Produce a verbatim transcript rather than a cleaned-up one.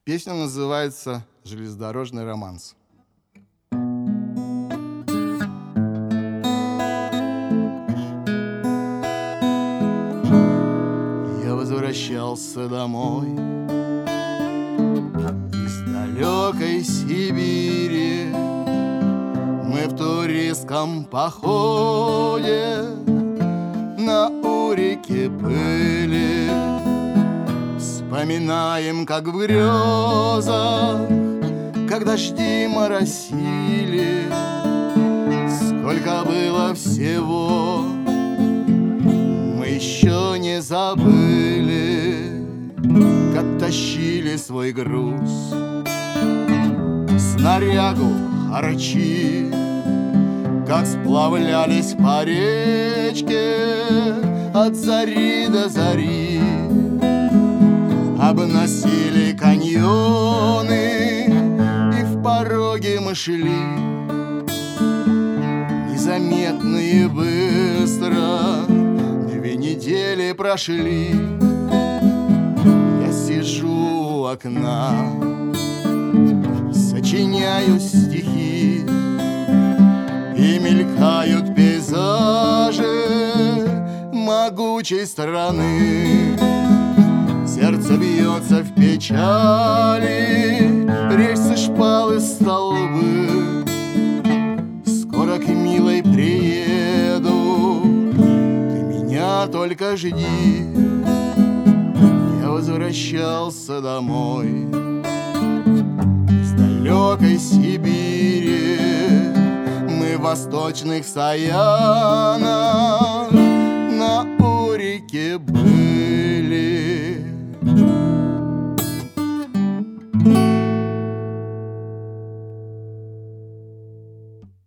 Песня называется «Железнодорожный романс». Я возвращался домой из далекой Сибири. Мы в туристском походе на Урике были. Вспоминаем, как в грезах, как дожди моросили, сколько было всего мы еще не забыли, как тащили свой груз, снарягу, харчи, как сплавлялись по речке от зари до зари, обносили каньоны, и в пороге мы шли, незаметно и быстро. Две недели прошли. Я сижу у окна, сочиняю стихи, и мелькают пейзажи могучей страны. Сердце бьется в печали, рельсы, шпалы, столбы. Скоро к милой приеду, ты меня только жди. Я возвращался домой из далекой Сибири. Мы в восточных стоянах на Урике